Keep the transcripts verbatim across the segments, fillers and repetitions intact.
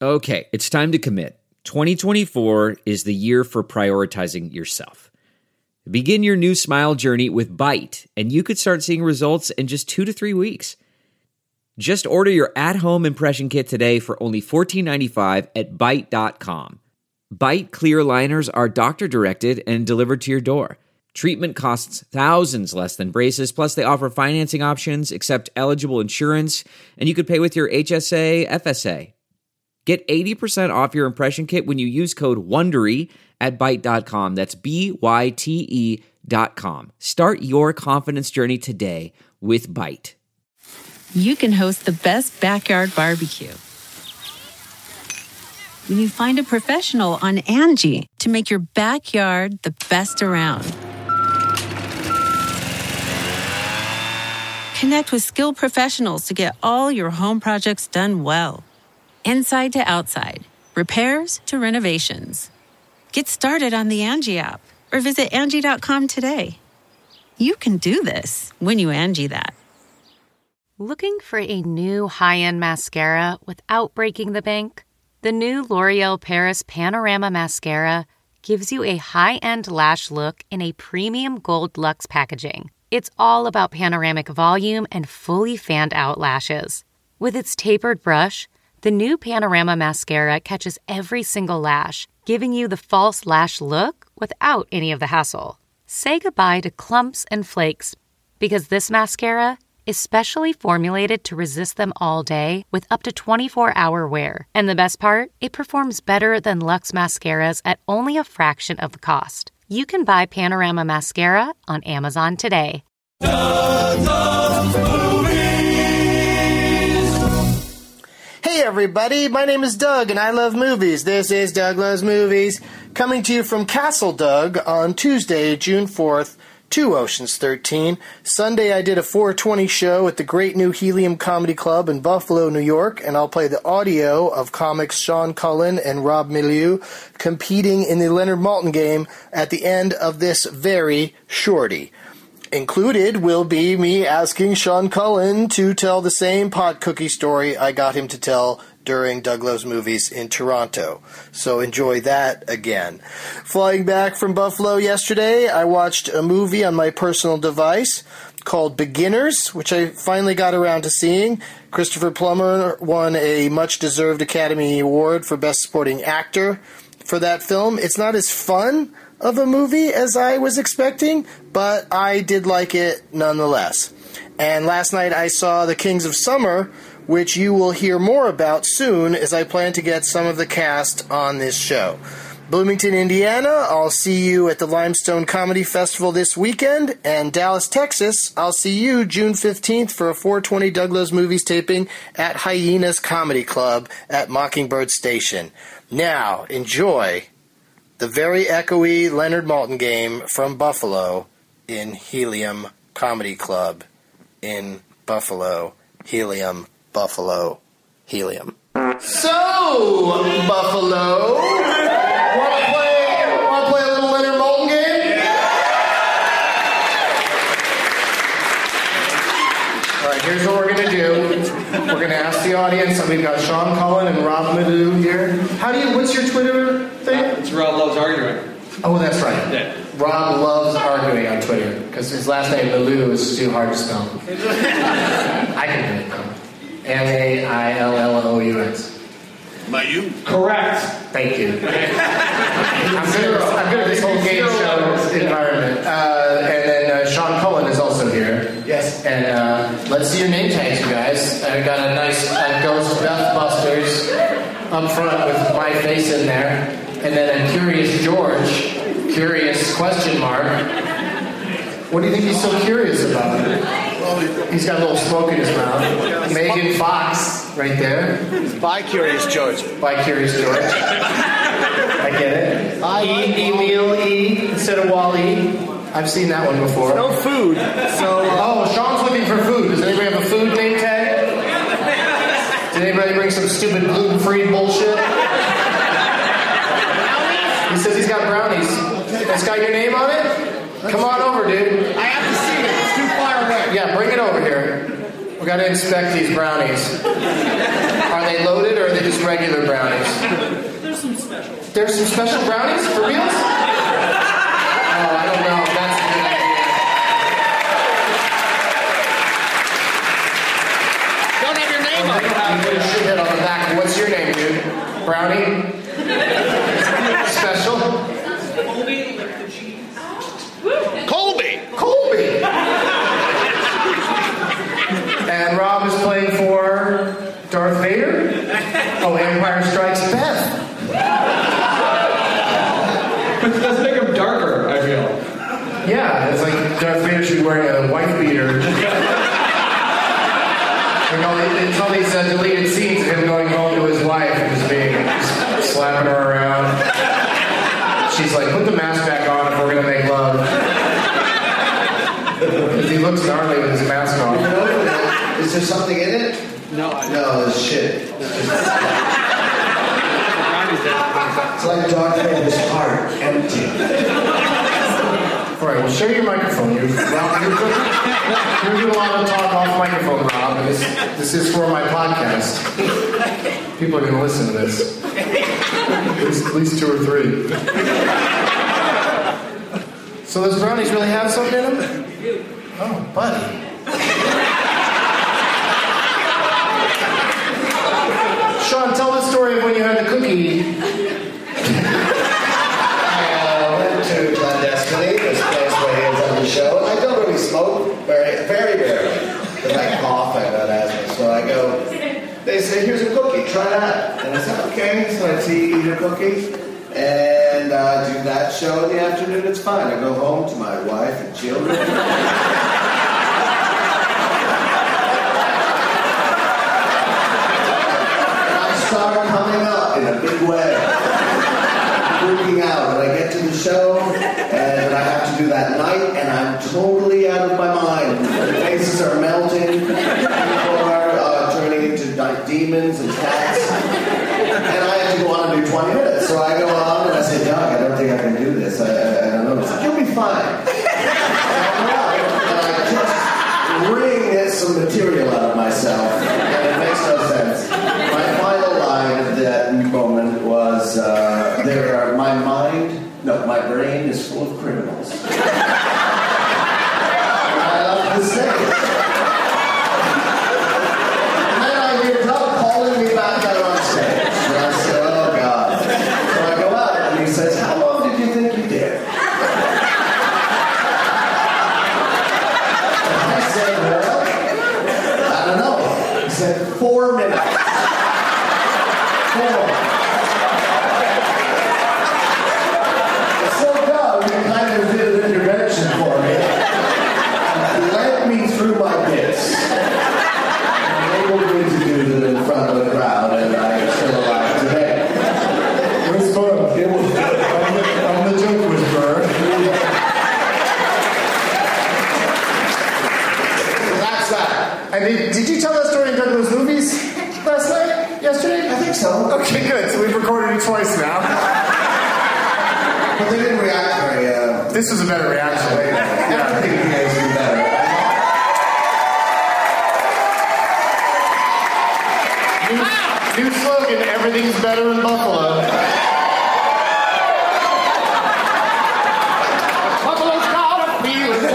Okay, it's time to commit. twenty twenty-four is the year for prioritizing yourself. Begin your new smile journey with Byte, and you could start seeing results in just two to three weeks. Just order your at-home impression kit today for only fourteen ninety-five at byte dot com. Byte clear aligners are doctor-directed and delivered to your door. Treatment costs thousands less than braces, plus they offer financing options, accept eligible insurance, and you could pay with your H S A, F S A. Get eighty percent off your impression kit when you use code WONDERY at byte dot com. That's B Y T E dot com. Start your confidence journey today with Byte. You can host the best backyard barbecue when you find a professional on Angie to make your backyard the best around. Connect with skilled professionals to get all your home projects done well. Inside to outside, repairs to renovations. Get started on the Angie app or visit Angie dot com today. You can do this when you Angie that. Looking for a new high-end mascara without breaking the bank? The new L'Oreal Paris Panorama Mascara gives you a high-end lash look in a premium gold luxe packaging. It's all about panoramic volume and fully fanned-out lashes. With its tapered brush, the new Panorama Mascara catches every single lash, giving you the false lash look without any of the hassle. Say goodbye to clumps and flakes, because this mascara is specially formulated to resist them all day with up to twenty-four hour wear. And the best part? It performs better than Luxe mascaras at only a fraction of the cost. You can buy Panorama Mascara on Amazon today. Hey everybody, my name is Doug and I love movies. This is Doug Loves Movies, coming to you from Castle Doug on Tuesday, June fourth, to Oceans thirteen. Sunday I did a four twenty show at the Great New Helium Comedy Club in Buffalo, New York, and I'll play the audio of comics Sean Cullen and Rob Milieu competing in the Leonard Maltin game at the end of this very shorty. Included will be me asking Sean Cullen to tell the same pot cookie story I got him to tell during Doug Loves Movies in Toronto. So enjoy that again. Flying back from Buffalo yesterday, I watched a movie on my personal device called Beginners, which I finally got around to seeing. Christopher Plummer won a much-deserved Academy Award for Best Supporting Actor for that film. It's not as fun of a movie as I was expecting, but I did like it nonetheless. And last night I saw The Kings of Summer, which you will hear more about soon as I plan to get some of the cast on this show. Bloomington, Indiana, I'll see you at the Limestone Comedy Festival this weekend, and Dallas, Texas, I'll see you June fifteenth for a four twenty Doug Loves Movies taping at Hyenas Comedy Club at Mockingbird Station. Now, enjoy the very echoey Leonard Maltin game from Buffalo in Helium Comedy Club in Buffalo. Helium, Buffalo, Helium. So, Buffalo, want to play, want to play a little Leonard Maltin game? All right, here's what we're going to do. We're going to ask the audience, and we've got Sean Cullen and Rob Milieu here. How do you, what's your Twitter thing? It's Rob Loves Arguing. Oh, that's right. Yeah. Rob loves arguing on Twitter, because his last name, Milieu, is too hard to spell. I can do it, though. M A I L L O U S. Milieu? Correct. Thank you. I'm good at, I'm good at this whole game show environment. Uh, and then uh, Sean Cullen is also here. Yes. And uh, let's see your name tags, you guys. I've got a nice uh, Ghost Busters up front with my face in there. And then a Curious George. Curious question mark. What do you think he's so curious about? Well, he's got a little smoke in his mouth. Megan Fox, right there. By Curious George. By Curious George. I get it. E, Emil E, instead of Wall-E. I've seen that one before. No food. So. Uh, oh, Sean's looking for food. Does anybody have a food name tag? Did anybody bring some stupid gluten-free bullshit? He says he's got brownies. It's got your name on it? Come on over, dude. I have to see it. It's too far away. Yeah, bring it over here. We got to inspect these brownies. Are Are they loaded or are they just regular brownies? There's some special. There's some special brownies for reals? Oh, I don't know. That's a good idea. Don't have your name on it. You put a shithead on the back. What's your name, dude? Brownie? Special? Colby, like the cheese. Colby! Colby! And Rob is playing for Darth Vader? Oh, Empire Strikes Beth. Let's make him darker, I feel. Yeah, it's like Darth Vader should be wearing a wife beater. Like all these, it's all these uh, deleted scenes of him going home to his wife and just being, just slapping her around. She's like, put the mask back on if we're gonna make love. Because he looks gnarly with his mask on. You know, is there something in it? No, I No, it's shit. It's like Darth Vader's heart, empty. All right, well, share your microphone. You're, well, you're, you're doing a lot of talk off microphone, Rob, and this, this is for my podcast. People are going to listen to this. At least, at least two or three. So those brownies really have something in them? Oh, buddy. Sean, tell the story of when you had the cookie. I uh, went to Clandestiny, this place where he is on the show, and I don't really smoke, very, very rarely. Because I cough, I got asthma, so I go, they say, here's a cookie, try that. And I said, okay, so I see, eat a cookie, and uh, do that show in the afternoon, it's fine. I go home to my wife and children. Start coming up in a big way, freaking out. And I get to the show, and I have to do that night, and I'm totally out of my mind. The faces are melting, people are uh, turning into like demons and cats, and I have to go on and do twenty minutes. So I go on, and I say, Doug, I don't think I can do this. I, I, I don't know. He's like, you'll be fine. And I just wring some material out of myself, and it makes no sense. My final line of that moment was, uh, there are, my mind, no, my brain is full of criminals. I love to say it. And then I hear Doug calling me back out on stage. And I said, oh God. So I go out and he says, how long did you think you did? And I said, well, I don't know. He said, four minutes. Four. So Doug kind of did an intervention for me. And led me through my bits. And enabled me to do them in front of the crowd, and I am still alive today. It was fun. It was good. I'm the, I'm the joke whisperer. That's that. And did, did you tell that story in Douglas Movies last night? Yesterday? I think so. Okay, good. So we've recorded it twice now. But they didn't react very, uh... This was a better reaction. I think you guys do better. New, new slogan, everything's better in Buffalo. Buffalo's got a feeling.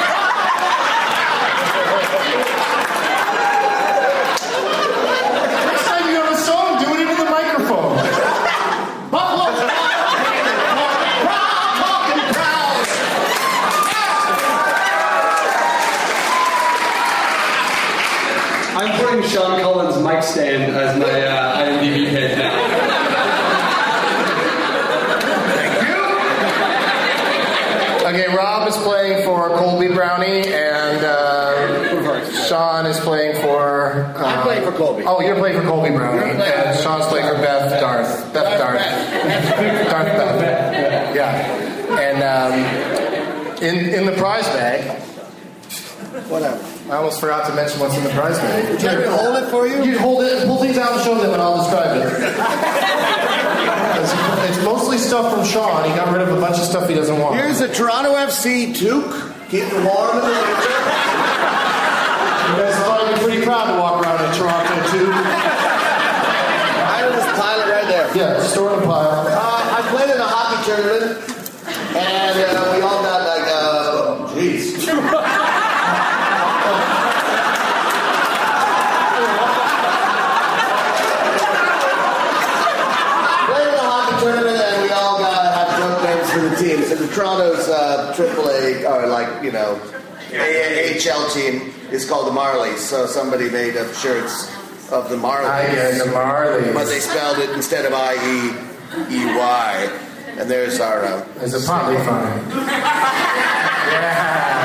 Next time you have a song, do it into the microphone. Buffalo's got a feeling. Proud, talking proud. I'm putting Sean Cullen's mic stand as my uh, I M D B page now. Okay, Rob is playing for Colby Brownie, and uh, Sean is playing for... Uh, I'm playing for Colby. Oh, you're playing for Colby Brownie. You're playing- And Sean's playing for Beth Darth. Beth Darth. Darth Beth. Yeah. And um, in, in the prize bag... Whatever. I almost forgot to mention what's in the prize bag. Would you like me to hold it for you? You hold it, pull things out and show them, and I'll describe it. It's, it's mostly stuff from Sean. He got rid of a bunch of stuff he doesn't want. Here's a Toronto F C toque. Keeping warm in the winter. You guys thought you'd be pretty proud to walk around in Toronto, too. Yeah, store in a pile. Uh, I played in a hockey tournament, and uh, we all got like, uh, jeez. Played in a hockey tournament, and we all got have joke names for the teams. And the Toronto's uh, triple A, or like, you know, A H L team is called the Marlies. So somebody made up shirts of the Marlies. I get the Marlies. But they spelled it instead of I E E Y. And there's our... Uh, There's a probably funny. Yeah.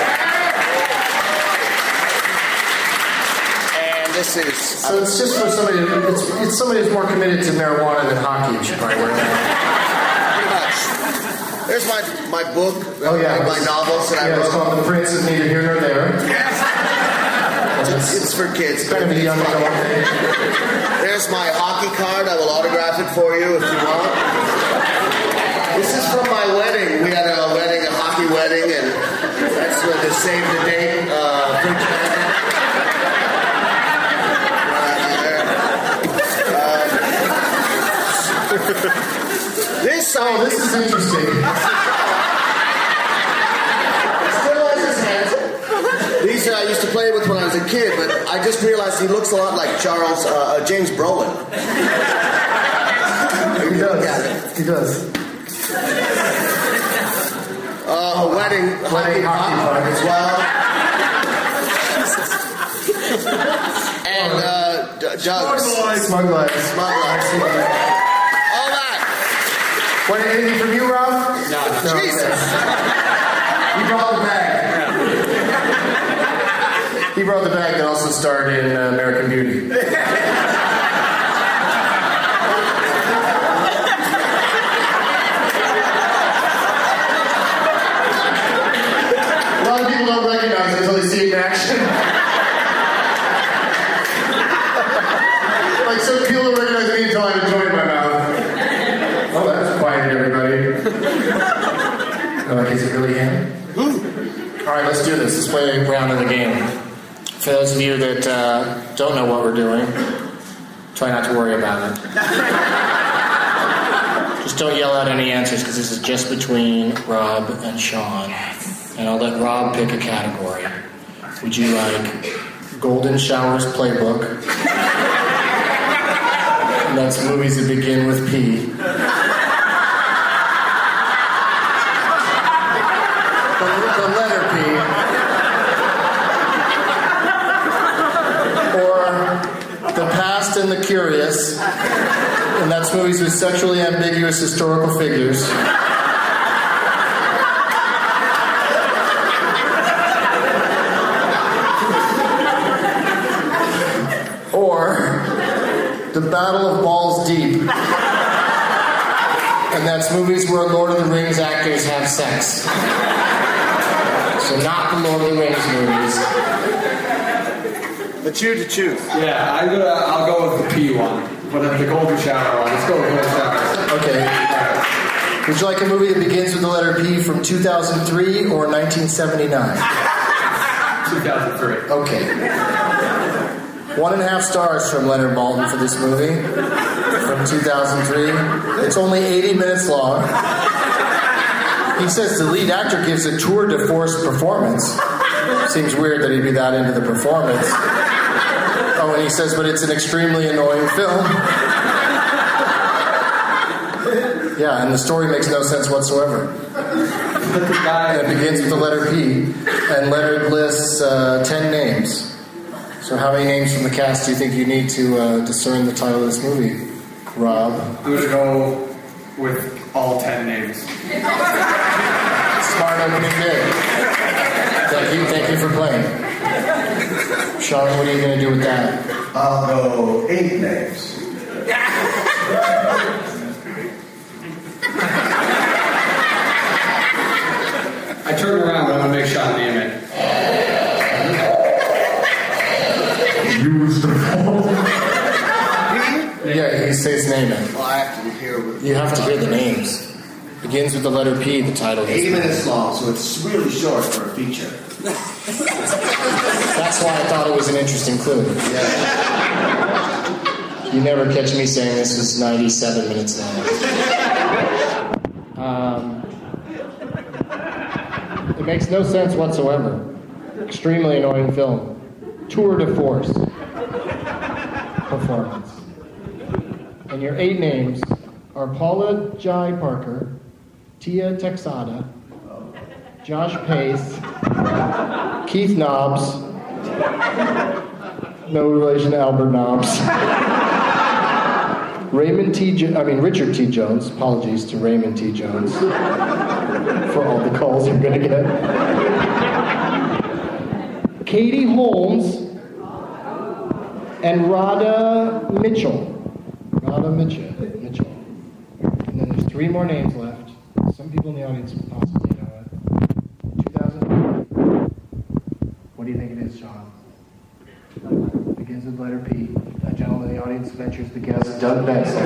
And this is... So it's just for somebody, it's, it's somebody who's more committed to marijuana than hockey. You should probably wear that. Pretty much. There's my, my book, Oh, yeah. my novels that I Yeah, wrote. it's called The Prince is Neither Here Nor There. It's, it's for kids. It's kind of a young adult. There's my hockey card. I will autograph it for you if you want. This is from my wedding. We had a wedding, a hockey wedding, and that's where the save the date uh, fridge magnet. Right there. Uh, this, Oh, this is interesting. still has his hands. These uh, I used to play with when I was a kid, but I just realized he looks a lot like Charles uh, uh, James Brolin. He does. He does. Uh, a wedding, Wedding hockey hockey puck puck. as well. And uh, D- Doug's Smug lights. Smug Lights. All that. What, anything from you, Rob? No. No, Jesus. okay. He brought the bag. He brought the bag that also starred in uh, American Beauty. A lot of people don't recognize it until they see it in action. Like some people don't recognize me until I have a joint in my mouth. Oh, that's quiet, everybody. Oh, like, is it really him? All right, let's do this. Let's play a round of the game. For those of you that uh, don't know what we're doing, try not to worry about it. Just don't yell out any answers because this is just between Rob and Sean. And I'll let Rob pick a category. Would you like Golden Showers Playbook? And that's movies that begin with P. The, the letter P. Or The Past and the Curious. And that's movies with sexually ambiguous historical figures. Or The Battle of Balls Deep. And that's movies where Lord of the Rings actors have sex. So not the Lord of the Rings movies. The two to choose. Yeah, I'm gonna, I'll go with the P one. But the golden shower one. Let's go with golden shower. Okay. Alright. Would you like a movie that begins with the letter P from two thousand three or nineteen seventy-nine? two thousand three. Okay. One and a half stars from Leonard Maltin for this movie from two thousand three. It's only eighty minutes long. He says the lead actor gives a tour de force performance. Seems weird that he'd be that into the performance. Oh, and he says, but it's an extremely annoying film. Yeah, and the story makes no sense whatsoever. And it begins with the letter P, and Leonard lists uh, ten names. So how many names from the cast do you think you need to uh, discern the title of this movie, Rob? I'm going to go with all ten names. Smart opening day. Thank you, thank you for playing. Sean, what are you going to do with that? I'll go eight names. I turn around, but I'm going to make Sean name it. Use the phone. Yeah, he says name it. Well, I have to hear. With You have to hear the names. Begins with the letter P, the title. of this eight movie. minutes long, so it's really short for a feature. That's why I thought it was an interesting clue. Yeah. You never catch me saying this was ninety-seven minutes long. Um, it makes no sense whatsoever. Extremely annoying film. Tour de force performance. And your eight names are Paula Jai Parker, Tia Texada, Josh Pace, Keith Knobs, no relation to Albert Knobs, Raymond T. Jo- I mean Richard T. Jones. Apologies to Raymond T. Jones for all the calls you're gonna get. Katie Holmes and Radha Mitchell. Radha Mitchell. Mitchell. And then there's three more names left. Some people in the audience possibly know it. two thousand four. What do you think it is, Sean? Begins with letter P. A gentleman in the audience ventures to guess Doug Benson.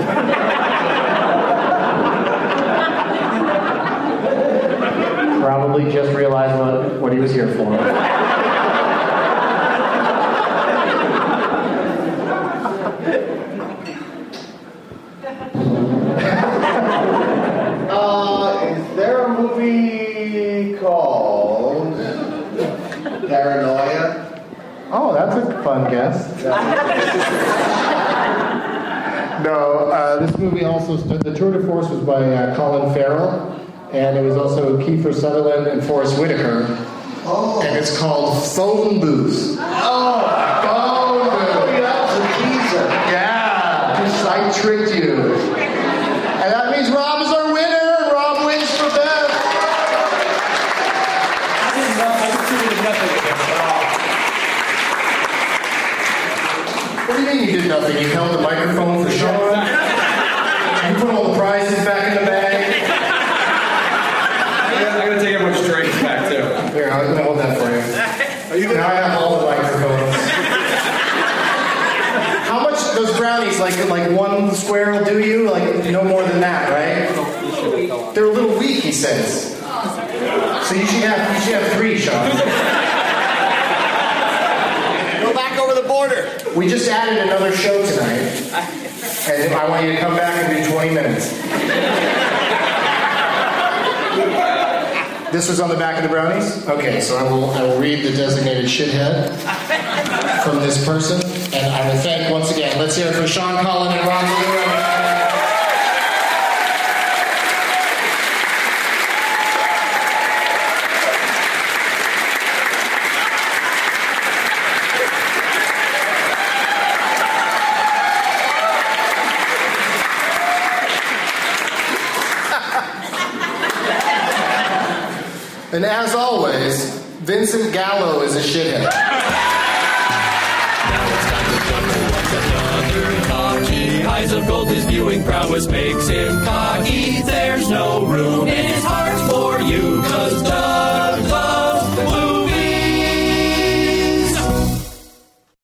Probably just realized what, what he was here for. uh, is there a movie called Paranoia? Oh, that's a fun guess. No, uh, this movie also, st- the tour de force was by uh, Colin Farrell, and it was also Kiefer Sutherland and Forrest Whitaker. Oh. And it's called Phone Booth. Oh, Phone Booth. oh, that was a teaser. Yeah, just I tricked you. And that means Rob is our winner, and Rob wins for Beth. I didn't know. I didn't do nothing against it all. What do you mean you did nothing? You held the microphone for Sean? You put all the prizes back in the bag? I gotta take everyone's drinks back too. Here, I'm gonna hold that for you. Now I have all the microphones. How much those brownies, like like one square will do you? Like no more than that, right? They're a little weak, he says. So you should have you should have three, Sean. Go back over the border. We just added another show tonight, and I want you to come back and do twenty minutes. This was on the back of the brownies? Okay, so I will I will read the designated shithead from this person, and I will thank once again. Let's hear it for Sean Collin and Ron Lewis. And as always, Vincent Gallo is a shithead. Now it's time to juggle what's another cocky. Eyes of gold, his viewing prowess makes him cocky. There's no room in his heart.